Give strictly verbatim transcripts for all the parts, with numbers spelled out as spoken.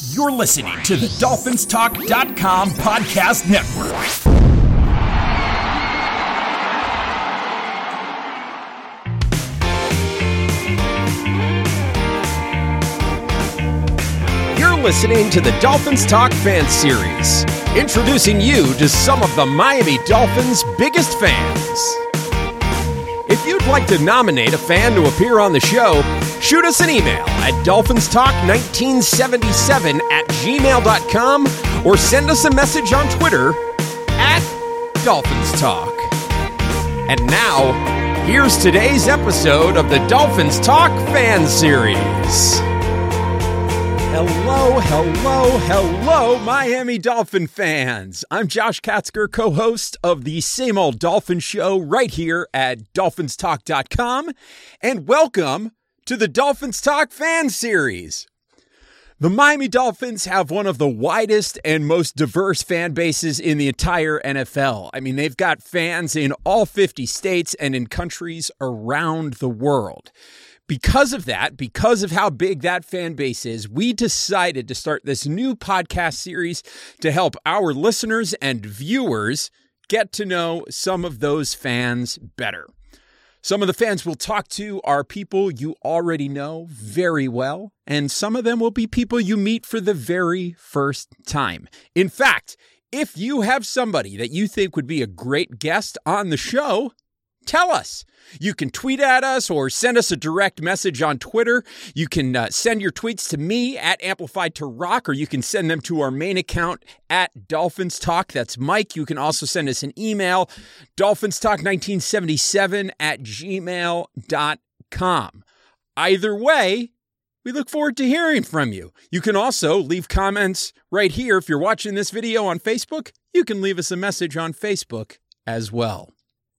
You're listening to the Dolphins Talk dot com podcast network. You're listening to the Dolphins Talk Fan Series, introducing you to some of the Miami Dolphins' biggest fans. If you'd like to nominate a fan to appear on the show, shoot us an email at dolphins talk nineteen seventy-seven at gmail dot com or send us a message on Twitter at Dolphins Talk. And now, here's today's episode of the Dolphins Talk Fan Series. Hello, hello, hello, Miami Dolphin fans. I'm Josh Katzker, co-host of the Same Old Dolphin Show right here at dolphins talk dot com, and welcome to the Dolphins Talk Fan Series. The Miami Dolphins have one of the widest and most diverse fan bases in the entire N F L. I mean, they've got fans in all fifty states and in countries around the world. Because of that, because of how big that fan base is, we decided to start this new podcast series to help our listeners and viewers get to know some of those fans better. Some of the fans we'll talk to are people you already know very well, and some of them will be people you meet for the very first time. In fact, if you have somebody that you think would be a great guest on the show, tell us. You can tweet at us or send us a direct message on Twitter. You can uh, send your tweets to me at Amplified to Rock, or you can send them to our main account at Dolphins Talk. That's Mike. You can also send us an email, dolphins talk nineteen seventy-seven at gmail dot com. Either way, we look forward to hearing from you. You can also leave comments right here. If you're watching this video on Facebook, you can leave us a message on Facebook as well.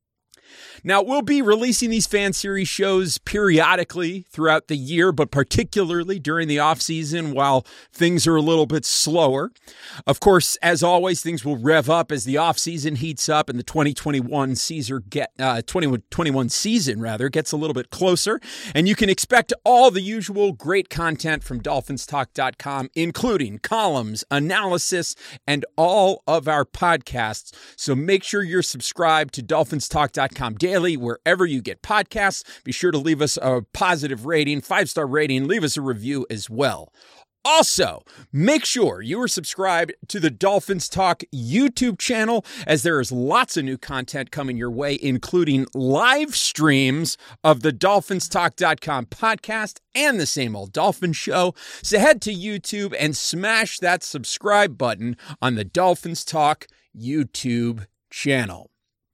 Now, we'll be releasing these fan series shows periodically throughout the year, but particularly during the off season while things are a little bit slower. Of course, as always, things will rev up as the off season heats up and the twenty twenty-one season get uh, twenty twenty-one season rather gets a little bit closer. And you can expect all the usual great content from dolphins talk dot com, including columns, analysis, and all of our podcasts. So make sure you're subscribed to dolphins talk dot com daily, wherever you get podcasts. Be sure to leave us a positive rating, five-star rating, leave us a review as well. Also, make sure you are subscribed to the Dolphins Talk YouTube channel, as there is lots of new content coming your way, including live streams of the dolphins talk dot com podcast and the Same Old Dolphin Show. So head to YouTube and smash that subscribe button on the Dolphins Talk YouTube channel.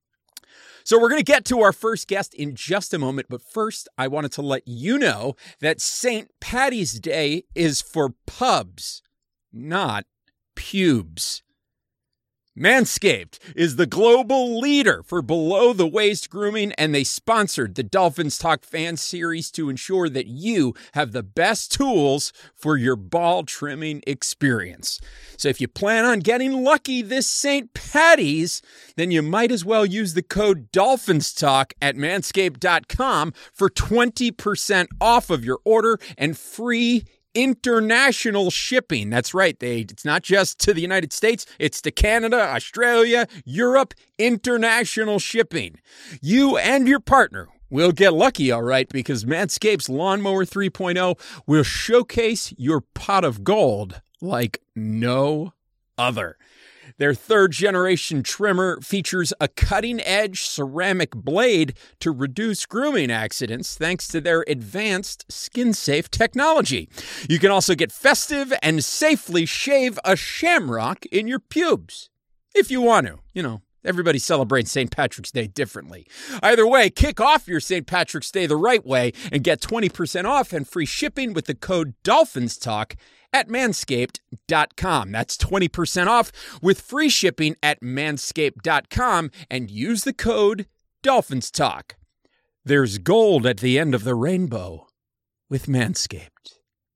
So we're going to get to our first guest in just a moment, but first I wanted to let you know that Saint Patty's Day is for pubs, not pubes. Manscaped is the global leader for below-the-waist grooming, and they sponsored the Dolphins Talk Fan Series to ensure that you have the best tools for your ball trimming experience. So if you plan on getting lucky this Saint Patty's, then you might as well use the code DolphinsTalk at manscaped dot com for twenty percent off of your order and free international shipping. That's right. They, it's not just to the United States. It's to Canada, Australia, Europe, international shipping. You and your partner will get lucky, all right, because Manscaped's Lawnmower three point oh will showcase your pot of gold like no other. Their third-generation trimmer features a cutting-edge ceramic blade to reduce grooming accidents thanks to their advanced skin-safe technology. You can also get festive and safely shave a shamrock in your pubes, if you want to. You know, everybody celebrates Saint Patrick's Day differently. Either way, kick off your Saint Patrick's Day the right way and get twenty percent off and free shipping with the code DolphinsTalk at manscaped dot com. That's twenty percent off with free shipping at manscaped dot com, and use the code DolphinsTalk. There's gold at the end of the rainbow with Manscaped.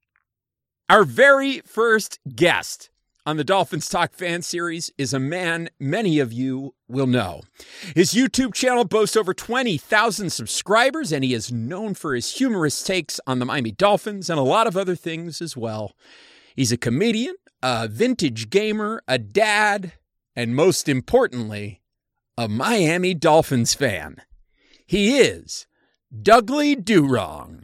Our very first guest on the Dolphins Talk Fan Series is a man many of you will know. His YouTube channel boasts over twenty thousand subscribers, and he is known for his humorous takes on the Miami Dolphins and a lot of other things as well. He's a comedian, a vintage gamer, a dad, and most importantly, a Miami Dolphins fan. He is Dougley Durong.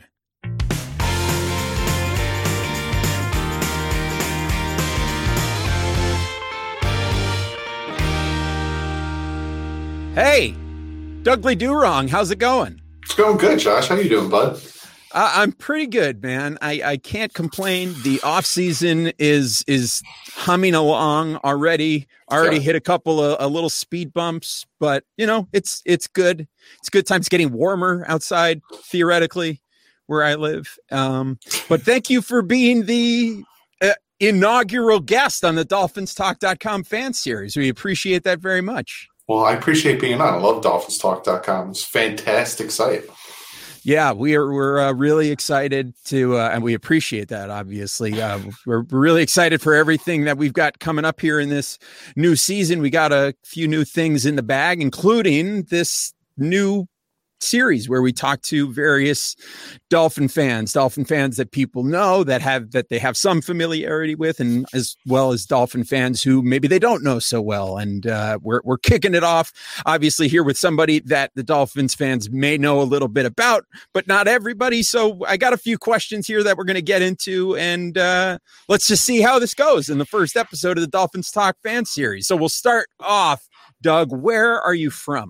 Hey, Dougley Durong, how's it going? It's going good, Josh. How you doing, bud? Uh, I'm pretty good, man. I, I can't complain. The off season is is humming along already. Already yeah. hit a couple of a little speed bumps, but you know it's it's good. It's good time. It's getting warmer outside, theoretically, where I live. Um, but thank you for being the uh, inaugural guest on the Dolphins Talk dot com fan series. We appreciate that very much. Well, I appreciate being on. I love Dolphins Talk dot com. It's a fantastic site. Yeah, we are. We're uh, really excited to, uh, and we appreciate that. Obviously, uh, we're really excited for everything that we've got coming up here in this new season. We got a few new things in the bag, including this new series where we talk to various Dolphin fans, Dolphin fans that people know that have that they have some familiarity with, and as well as Dolphin fans who maybe they don't know so well. And uh, we're we're kicking it off, obviously, here with somebody that the Dolphins fans may know a little bit about, but not everybody. So I got a few questions here that we're going to get into, and uh, let's just see how this goes in the first episode of the Dolphins Talk fan series. So we'll start off, Doug. Where are you from?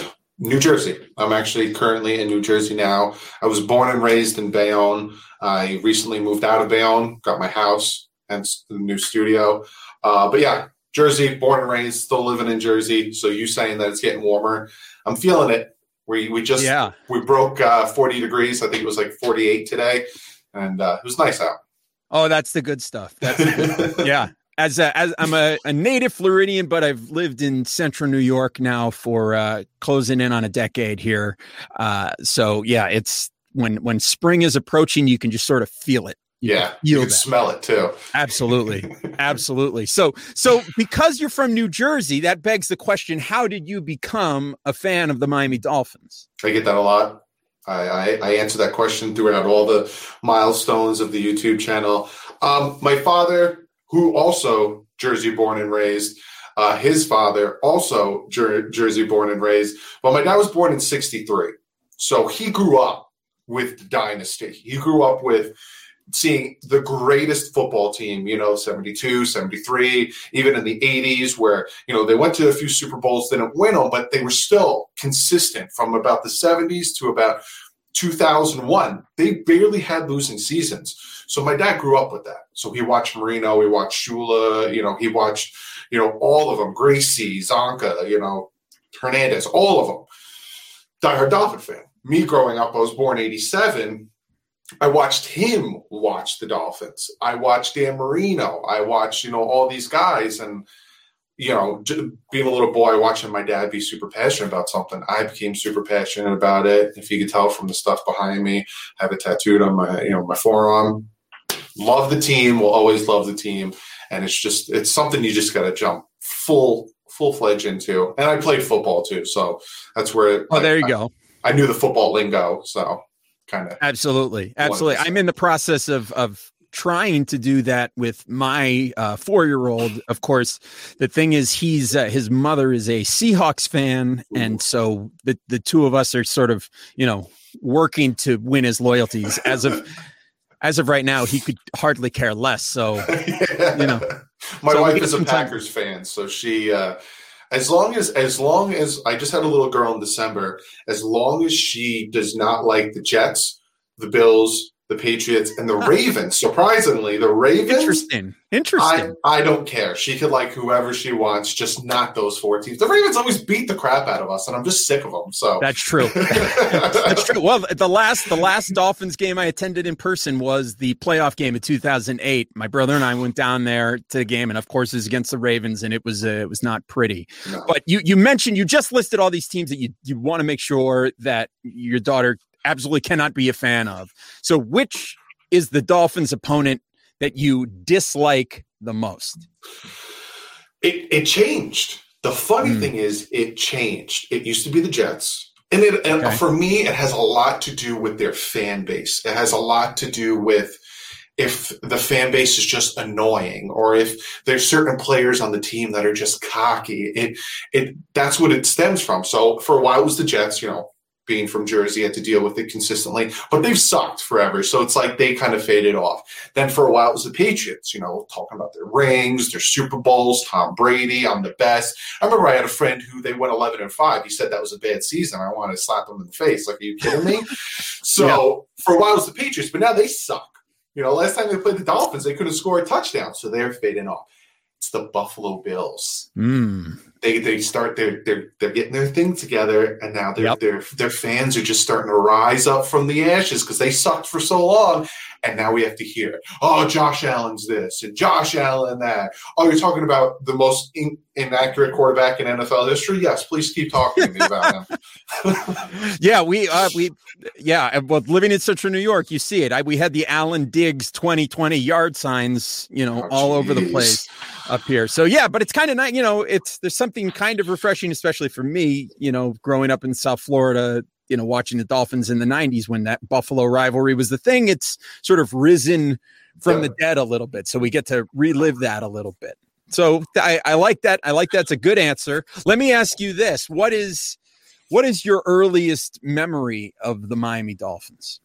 New Jersey. I'm actually currently in New Jersey now. I was born and raised in Bayonne. I recently moved out of Bayonne, got my house, hence the new studio. Uh, but yeah, Jersey, born and raised, still living in Jersey. So you saying that it's getting warmer, I'm feeling it. We we just yeah. we broke uh, forty degrees. I think it was like forty-eight today, and uh, it was nice out. Oh, that's the good stuff. That's the good, yeah. As a, as I'm a, a native Floridian, but I've lived in central New York now for uh, closing in on a decade here. Uh, so yeah, it's when when spring is approaching, you can just sort of feel it. You yeah, you can that. smell it too. Absolutely, absolutely. So so because you're from New Jersey, that begs the question: how did you become a fan of the Miami Dolphins? I get that a lot. I, I, I answer that question throughout all the milestones of the YouTube channel. Um, my father, who also Jersey born and raised, uh, his father also Jer- Jersey born and raised. But my dad was born in sixty-three. So he grew up with the dynasty. He grew up with seeing the greatest football team, you know, seventy-two, seventy-three, even in the eighties where, you know, they went to a few Super Bowls, didn't win them, but they were still consistent from about the seventies to about two thousand one. They barely had losing seasons. So my dad grew up with that. So he watched Marino, he watched Shula, you know, he watched, you know, all of them, Gracie, Zonka, you know, Hernandez, all of them. Diehard Dolphin fan. Me growing up, I was born eighty-seven. I watched him watch the Dolphins. I watched Dan Marino. I watched, you know, all these guys. And, you know, being a little boy, watching my dad be super passionate about something, I became super passionate about it. If you could tell from the stuff behind me, I have it tattooed on my, you know, my forearm. Love the team, will always love the team. And it's just, it's something you just got to jump full, full-fledged into. And I played football too. So that's where. Oh, I, there you I, go. I knew the football lingo. So kind of. Absolutely. Absolutely. I'm in the process of, of, trying to do that with my uh, four-year-old. Of course, the thing is, he's uh, his mother is a Seahawks fan, Ooh. and so the the two of us are sort of, you know, working to win his loyalties. As of as of right now, he could hardly care less. So, yeah. you know, my so wife is a Packers time. fan, so she. Uh, As long as, as long as I just had a little girl in December, as long as she does not like the Jets, the Bills, the Patriots, and the Ravens. Surprisingly, the Ravens. Interesting. Interesting. I, I don't care. She could like whoever she wants, just not those four teams. The Ravens always beat the crap out of us, and I'm just sick of them. So that's true. That's true. Well, the last the last Dolphins game I attended in person was the playoff game of two thousand eight. My brother and I went down there to the game, and of course, it was against the Ravens, and it was uh, it was not pretty. No. But you you mentioned you just listed all these teams that you you want to make sure that your daughter absolutely cannot be a fan of. So which is the Dolphins opponent that you dislike the most? It it changed. The funny mm. thing is it changed. It used to be the Jets. And, it, and okay. for me, it has a lot to do with their fan base. It has a lot to do with if the fan base is just annoying, or if there's certain players on the team that are just cocky. It it that's what it stems from. So for a while it was the Jets, you know, being from Jersey, had to deal with it consistently, but they've sucked forever. So it's like they kind of faded off. Then for a while it was the Patriots, you know, talking about their rings, their Super Bowls, Tom Brady, I'm the best. I remember I had a friend who they went eleven and five. He said that was a bad season. I wanted to slap him in the face. Like, are you kidding me? So yeah. For a while it was the Patriots, but now they suck. You know, last time they played the Dolphins, they couldn't score a touchdown, so they're fading off. It's the Buffalo Bills. Mm. They they start they're they're they're getting their thing together, and now their yep. their their fans are just starting to rise up from the ashes because they sucked for so long, and now we have to hear, oh, Josh Allen's this and Josh Allen that. Oh, you're talking about the most in, inaccurate quarterback in N F L history? Yes, please keep talking to me about him. yeah, we uh, we yeah. Well, living in Central New York, you see it. I, we had the Allen Diggs twenty twenty yard signs, you know, oh, all geez. over the place up here. So yeah, but it's kind of nice. You know, it's there's something kind of refreshing, especially for me. You know, growing up in South Florida, you know, watching the Dolphins in the nineties when that Buffalo rivalry was the thing. It's sort of risen from yeah. the dead a little bit, so we get to relive that a little bit. So I, I like that. I like that's a good answer. Let me ask you this: What is what is your earliest memory of the Miami Dolphins?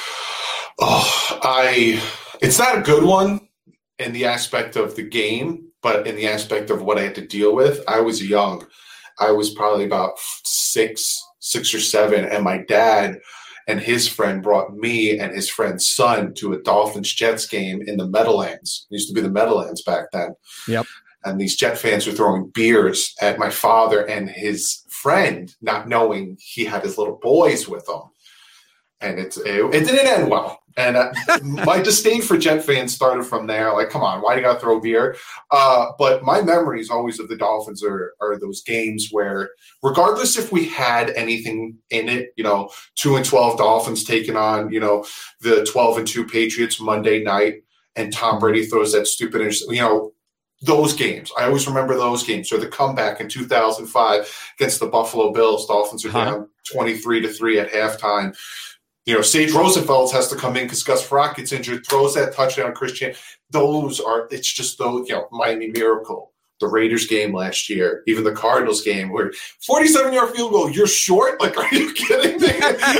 Oh, I it's not a good one in the aspect of the game, but in the aspect of what I had to deal with. I was young. I was probably about six, six or seven, and my dad and his friend brought me and his friend's son to a Dolphins-Jets game in the Meadowlands. It used to be the Meadowlands back then. Yep. And these Jet fans were throwing beers at my father and his friend, not knowing he had his little boys with him. And it, it, it didn't end well. And uh, my disdain for Jet fans started from there. Like, come on, why do you got to throw beer? Uh, but my memories always of the Dolphins are, are those games where, regardless if we had anything in it, you know, two and twelve Dolphins taking on, you know, the twelve and two Patriots Monday night, and Tom Brady throws that stupid, you know, those games. I always remember those games. Or the comeback in two thousand five against the Buffalo Bills. Dolphins are down twenty-three to three at halftime. You know, Sage Rosenfeld has to come in because Gus Frerotte gets injured, throws that touchdown. Christian, those are, it's just those, you know, Miami Miracle, the Raiders game last year, even the Cardinals game where forty-seven yard field goal, you're short? Like, are you kidding me?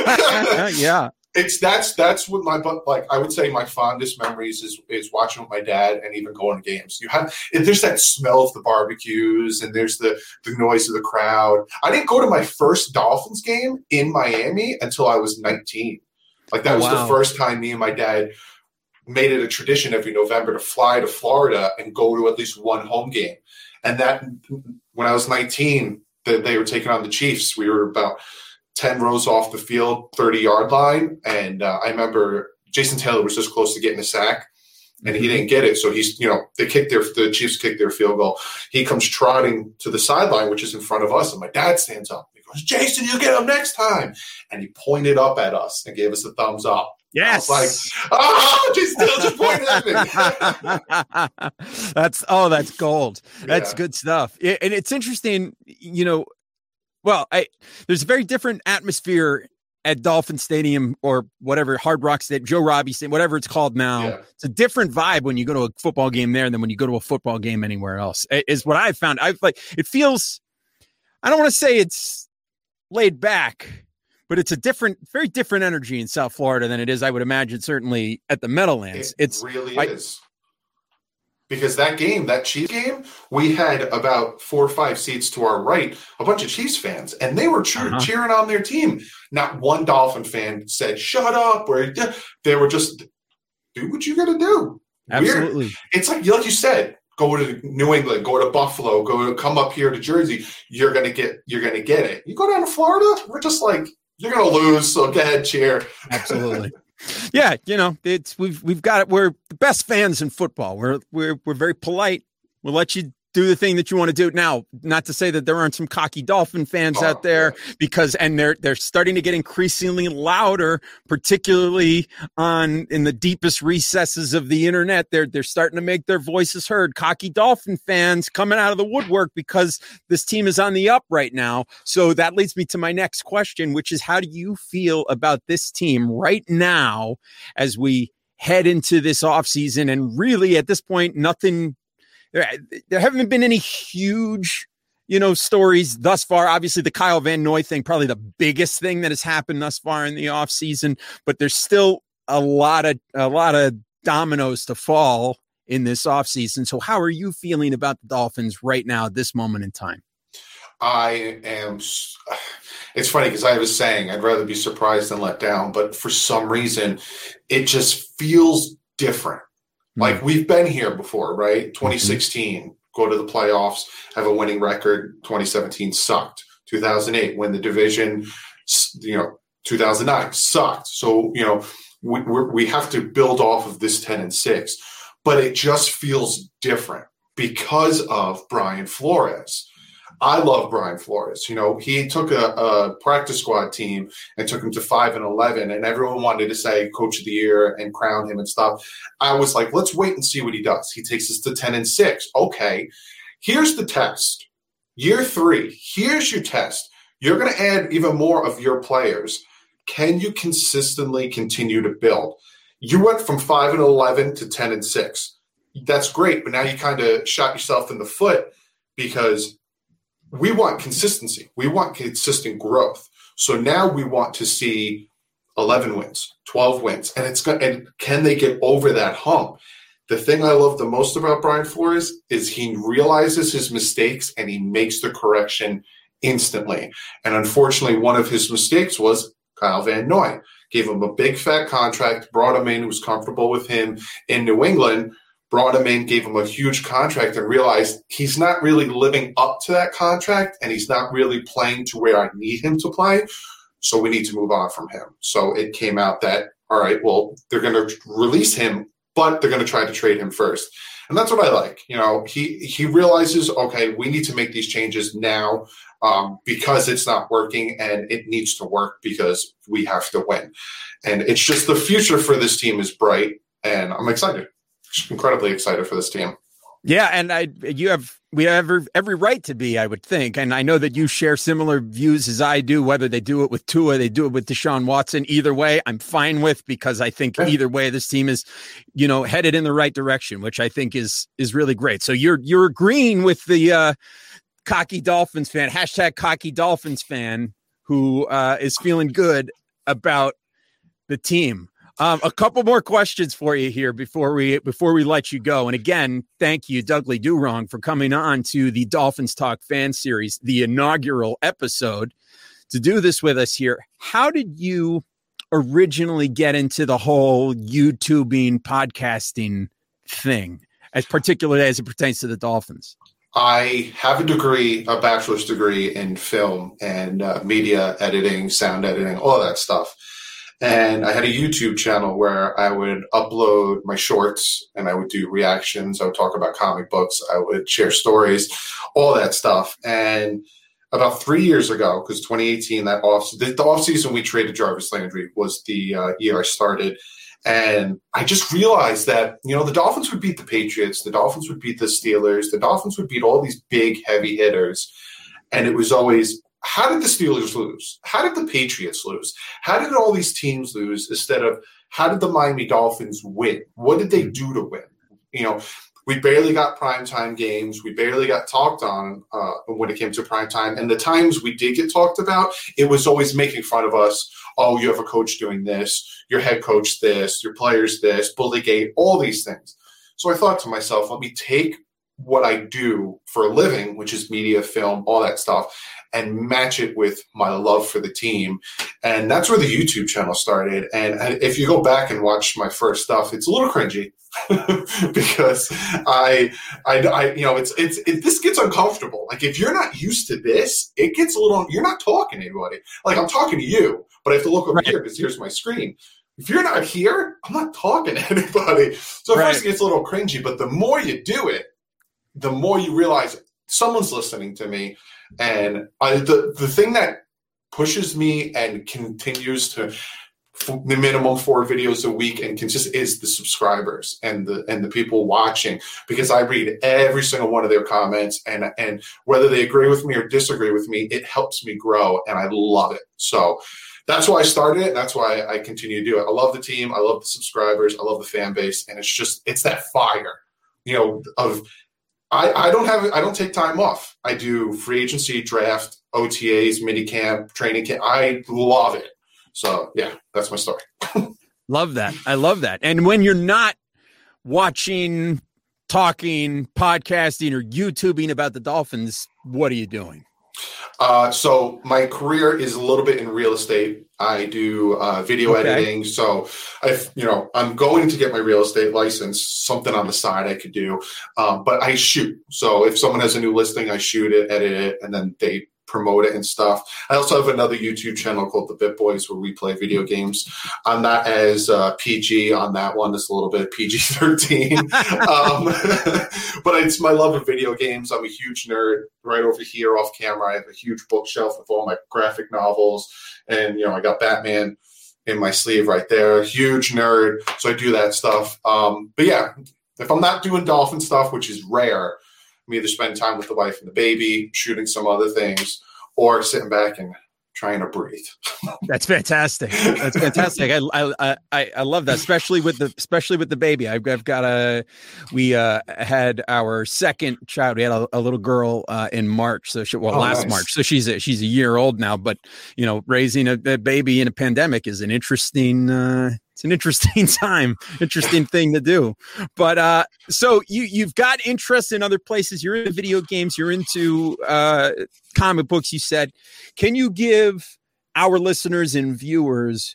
yeah. It's that's that's what my like I would say my fondest memories is is watching with my dad and even going to games. You have there's that smell of the barbecues and there's the the noise of the crowd. I didn't go to my first Dolphins game in Miami until I was nineteen. Like that oh, was wow. the first time me and my dad made it a tradition every November to fly to Florida and go to at least one home game. And that when I was nineteen, that they were taking on the Chiefs. We were about ten rows off the field, thirty-yard line. And uh, I remember Jason Taylor was just close to getting a sack, and he didn't get it. So he's, you know, they kicked their, the Chiefs kicked their field goal. He comes trotting to the sideline, which is in front of us, and my dad stands up. He goes, Jason, you get him next time. And he pointed up at us and gave us a thumbs up. Yes. I was like, oh, Jason Taylor just pointed at me. that's, oh, that's gold. That's yeah. good stuff. It, and it's interesting, you know, Well, I, there's a very different atmosphere at Dolphin Stadium or whatever, Hard Rock Stadium, Joe Robbie Stadium, whatever it's called now. Yeah. It's a different vibe when you go to a football game there than when you go to a football game anywhere else, is what I've found. I've like, it feels, I don't want to say it's laid back, but it's a different, very different energy in South Florida than it is, I would imagine, certainly at the Meadowlands. It it's really I, is. Because that game, that Chiefs game, we had about four or five seats to our right, a bunch of Chiefs fans, and they were cheer- uh-huh. cheering on their team. Not one Dolphin fan said, shut up, or they were just, do what you got to do. Absolutely. Weird. It's like, like you said, go to New England, go to Buffalo, go to, come up here to Jersey. You're going to get, you're going to get it. You go down to Florida, we're just like, you're going to lose, so go ahead, cheer. Absolutely. Yeah, you know, it's we've we've got it. We're the best fans in football. We're we're we're very polite. We'll let you do the thing that you want to do. Now, not to say that there aren't some cocky Dolphin fans oh, out there, yeah. because and they're they're starting to get increasingly louder, particularly on in the deepest recesses of the internet. They're they're starting to make their voices heard. Cocky Dolphin fans coming out of the woodwork because this team is on the up right now. So that leads me to my next question, which is, how do you feel about this team right now as we head into this offseason, and really at this point, nothing, there, there haven't been any huge, you know, stories thus far. Obviously the Kyle Van Noy thing, probably the biggest thing that has happened thus far in the offseason, but there's still a lot of, a lot of dominoes to fall in this offseason. So how are you feeling about the Dolphins right now at this moment in time? I am, it's funny because I have a saying, I'd rather be surprised than let down, but for some reason, it just feels different. Mm-hmm. Like we've been here before, right? twenty sixteen, mm-hmm. go to the playoffs, have a winning record. twenty seventeen sucked. two thousand eight, win the division. You know, two thousand nine sucked. So, you know, we we're, we have to build off of this ten and six, but it just feels different because of Brian Flores. I love Brian Flores. You know, he took a, a practice squad team and took him to five and eleven, and everyone wanted to say Coach of the Year and crown him and stuff. I was like, let's wait and see what he does. He takes us to ten and six. Okay, here's the test. Year three, here's your test. You're going to add even more of your players. Can you consistently continue to build? You went from five and eleven to ten and six. That's great, but now you kind of shot yourself in the foot because we want consistency. We want consistent growth. So now we want to see eleven wins, twelve wins, and it's going. And can they get over that hump? The thing I love the most about Brian Flores is he realizes his mistakes and he makes the correction instantly. And unfortunately, one of his mistakes was Kyle Van Noy. Gave him a big fat contract, brought him in, was comfortable with him in New England. Brought him in, gave him a huge contract, and realized he's not really living up to that contract, and he's not really playing to where I need him to play. So we need to move on from him. So it came out that, all right, well, they're going to release him, but they're going to try to trade him first. And that's what I like. You know, he he realizes, okay, we need to make these changes now um, because it's not working, and it needs to work because we have to win. And it's just the future for this team is bright, and I'm excited. Incredibly excited for this team. Yeah, and I, you have we have every, every right to be, I would think, and I know that you share similar views as I do. Whether they do it with Tua, they do it with Deshaun Watson. Either way, I'm fine with because I think either way, this team is, you know, headed in the right direction, which I think is is really great. So you're you're agreeing with the uh, cocky Dolphins fan, hashtag cocky Dolphins fan, who uh, is feeling good about the team. Um, a couple more questions for you here before we before we let you go. And again, thank you, Dudley Durong, for coming on to the Dolphins Talk fan series, the inaugural episode, to do this with us here. How did you originally get into the whole YouTubing, podcasting thing, as particularly as it pertains to the Dolphins? I have a degree, a bachelor's degree in film and uh, media editing, sound editing, all that stuff. And I had a YouTube channel where I would upload my shorts and I would do reactions. I would talk about comic books. I would share stories, all that stuff. And about three years ago, because twenty eighteen, that off the, the off season we traded Jarvis Landry was the uh, year I started. And I just realized that, you know, the Dolphins would beat the Patriots. The Dolphins would beat the Steelers. The Dolphins would beat all these big, heavy hitters. And it was always, how did the Steelers lose? How did the Patriots lose? How did all these teams lose instead of how did the Miami Dolphins win? What did they do to win? You know, we barely got primetime games. We barely got talked on uh, when it came to primetime. And the times we did get talked about, it was always making fun of us. Oh, you have a coach doing this, your head coach this, your players this, Bullygate, all these things. So I thought to myself, let me take what I do for a living, which is media, film, all that stuff, and match it with my love for the team. And that's where the YouTube channel started. And if you go back and watch my first stuff, it's a little cringy because I, I, I, you know, it's, it's, it, this gets uncomfortable. Like if you're not used to this, it gets a little, you're not talking to anybody. Like I'm talking to you, but I have to look over right here because here's my screen. If you're not here, I'm not talking to anybody. So at right. first it gets a little cringy, but the more you do it, the more you realize someone's listening to me. And I, the, the thing that pushes me and continues to the minimum four videos a week and consist is the subscribers and the and the people watching, because I read every single one of their comments, and and whether they agree with me or disagree with me, it helps me grow, and I love it. So that's why I started it. That's why I continue to do it. I love the team. I love the subscribers. I love the fan base. And it's just, it's that fire, you know, of, I, I don't have, I don't take time off. I do free agency, draft, O T As, mini camp, training camp. I love it. So yeah, that's my story. Love that. I love that. And when you're not watching, talking, podcasting, or YouTubing about the Dolphins, what are you doing? Uh, so my career is a little bit in real estate. I do uh, video okay. editing. So I, you know, I'm going to get my real estate license, something on the side I could do. Um, but I shoot. So if someone has a new listing, I shoot it, edit it, and then they promote it and stuff. I also have another YouTube channel called The Bit Boys where we play video games. I'm not as uh, P G on that one. It's a little bit P G thirteen. um, but it's my love of video games. I'm a huge nerd. Right over here off camera, I have a huge bookshelf with all my graphic novels. And, you know, I got Batman in my sleeve right there. Huge nerd. So I do that stuff. Um, but yeah, if I'm not doing Dolphin stuff, which is rare, I'm either spending time with the wife and the baby, shooting some other things, or sitting back and trying to breathe. That's fantastic. That's fantastic. I, I I I love that, especially with the especially with the baby. I've, I've got a. We uh, had our second child. We had a, a little girl uh, in March. So she, well, oh, last nice. March. So she's a, she's a year old now. But you know, raising a, a baby in a pandemic is an interesting. Uh, It's an interesting time, interesting thing to do. But uh, so you, you've got interest in other places. You're into video games. You're into uh, comic books, you said. Can you give our listeners and viewers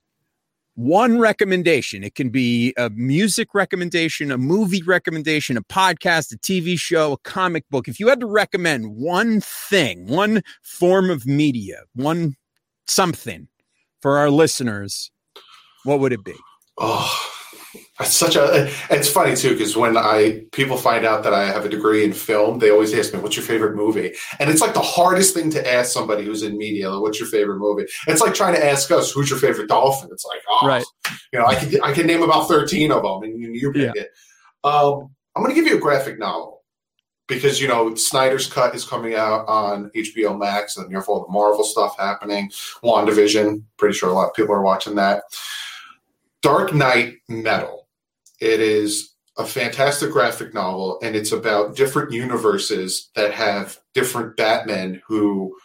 one recommendation? It can be a music recommendation, a movie recommendation, a podcast, a T V show, a comic book. If you had to recommend one thing, one form of media, one something for our listeners, what would it be? Oh, it's such a, it's funny too, because when I, people find out that I have a degree in film, they always ask me, what's your favorite movie? And it's like the hardest thing to ask somebody who's in media, like, what's your favorite movie? It's like trying to ask us, who's your favorite Dolphin? It's like, oh, right. you know, I can, I can name about thirteen of them and you pick yeah. it. Um, I'm going to give you a graphic novel because, you know, Snyder's Cut is coming out on H B O Max and you have all the Marvel stuff happening. WandaVision, pretty sure a lot of people are watching that. Dark Knight Metal. It is a fantastic graphic novel, and it's about different universes that have different Batmen who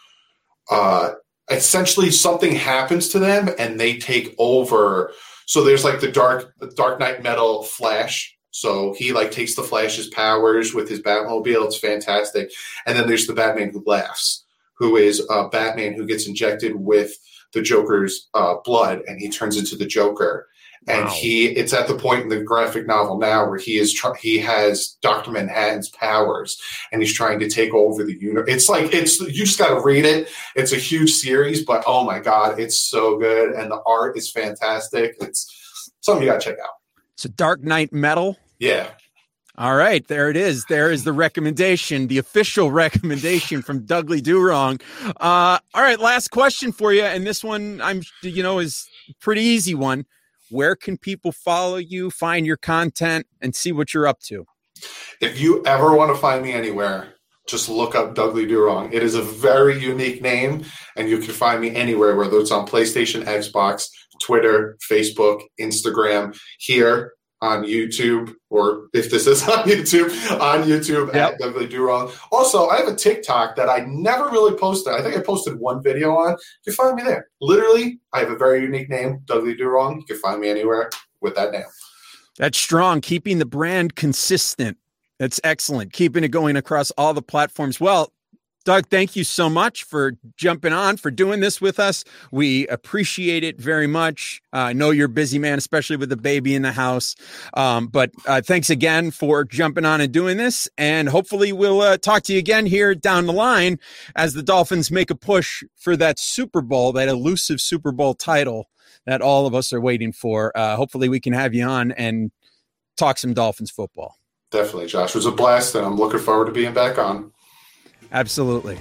uh, essentially something happens to them and they take over. So there's like the Dark the Dark Knight Metal Flash. So he like takes the Flash's powers with his Batmobile. It's fantastic. And then there's the Batman Who Laughs, who is a Batman who gets injected with the Joker's uh, blood, and he turns into the Joker. And wow. he, it's at the point in the graphic novel now where he is, tr- he has Doctor Manhattan's powers and he's trying to take over the universe. It's like, it's, you just got to read it. It's a huge series, but oh my God, it's so good. And the art is fantastic. It's something you got to check out. So Dark Knight Metal. Yeah. All right, there it is. There is the recommendation, the official recommendation from Dudley Durong. Uh, all right, last question for you. And this one, I'm, you know, is a pretty easy one. Where can people follow you, find your content, and see what you're up to? If you ever want to find me anywhere, just look up Dudley Durong. It is a very unique name, and you can find me anywhere, whether it's on PlayStation, Xbox, Twitter, Facebook, Instagram, here on YouTube, or if this is on YouTube, on YouTube yep. at Dudley Durong. Also, I have a TikTok that I never really posted. I think I posted one video on. You can find me there. Literally, I have a very unique name, Dudley Durong. You can find me anywhere with that name. That's strong. Keeping the brand consistent. That's excellent. Keeping it going across all the platforms. Well, Doug, thank you so much for jumping on, for doing this with us. We appreciate it very much. Uh, I know you're a busy man, especially with the baby in the house. Um, but uh, thanks again for jumping on and doing this. And hopefully we'll uh, talk to you again here down the line as the Dolphins make a push for that Super Bowl, that elusive Super Bowl title that all of us are waiting for. Uh, hopefully we can have you on and talk some Dolphins football. Definitely, Josh. It was a blast, and I'm looking forward to being back on. Absolutely.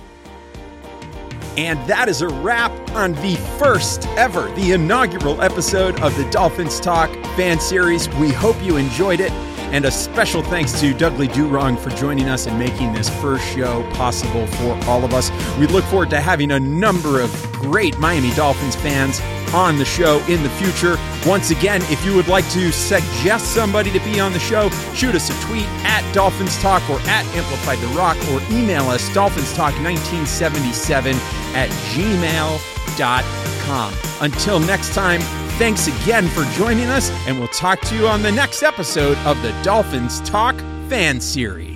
And that is a wrap on the first ever, the inaugural episode of the Dolphins Talk fan series. We hope you enjoyed it. And a special thanks to Dudley Durong for joining us and making this first show possible for all of us. We look forward to having a number of great Miami Dolphins fans on the show in the future. Once again, if you would like to suggest somebody to be on the show, shoot us a tweet at Dolphins Talk or at Amplified the Rock, or email us dolphins talk nineteen seventy-seven at gmail dot com. Until next time, thanks again for joining us, and we'll talk to you on the next episode of the Dolphins Talk Fan Series.